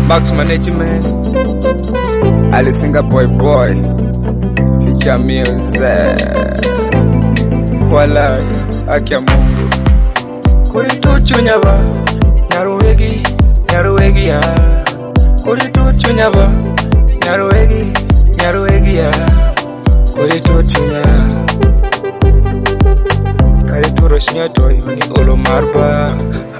Max Management, Alisinga Boy Feature Music. Wala akia Mungu Kurituchu nyaba Nyaruwegi ya Kurituchu nyaba Nyaruwegi ya Kurituchu nyaba Karituro shinyato yoni olo marba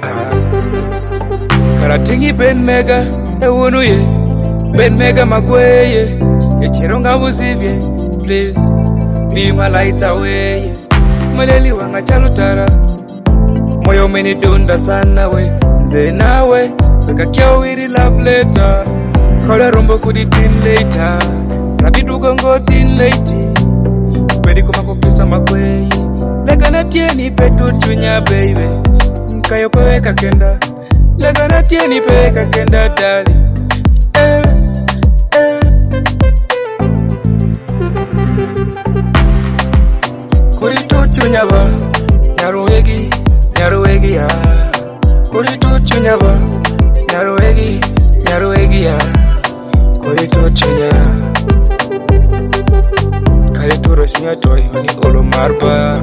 Karatingi Ben Mega ewunuye Ben Mega magweye Echironga buzibye please be my light away Maleli wanga chalutara Moyo umenidunda sana we Nze nawe Weka kiao wiri love letter Kola rombo kuditin later Rabidu gongo tin late Wedi kumakokisa magweye Lega na tieni petu tunya baby Nkayo peweka kenda Lega na tieni peweka kenda dali Kurituchu nyaba Nyaruwegi ya Kurituchu nyaba Nyaruwegi ya Kurituchu nyaba Karituro shinyato yoni olo marba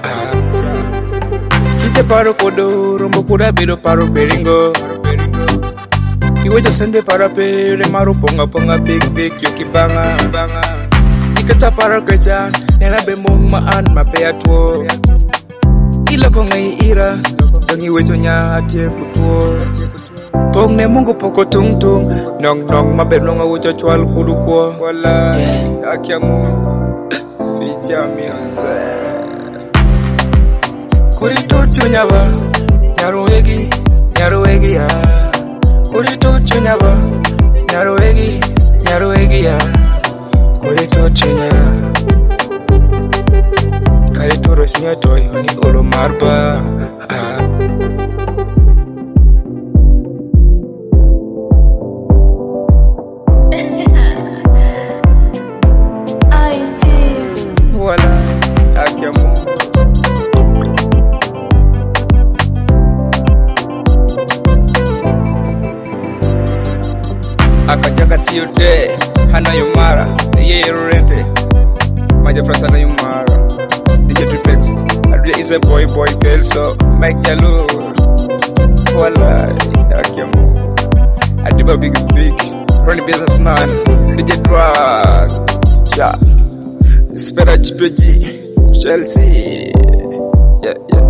Kite paro kodo rombo kuda biro paro peringo Iweja sende para pere maro ponga big yokibanga Ikata para keja nena bemong maan mapea tuo Ila kongai ira Dongi wejo nya atie kutuo Pong ne mungu poko tung Nong mabenonga ujo chwal kudu kuo Wala akia mungu Feature Music Kurituchu nyaba Nyaruwegi ya Kurituchu nyaba Nyaruwegi ya Kurituchu nyaba Karituro shinyato yoni olo marba Wala akia mungu Akajaga siyote hana yumara Yeye rurente Maja prasana yumara DJ Tripex Adria is a boy girl so Mike Jalu Wala akia mungu Adiba big is big Ronnie businessman DJ Drag Spera Chipeji Chelsea Yeah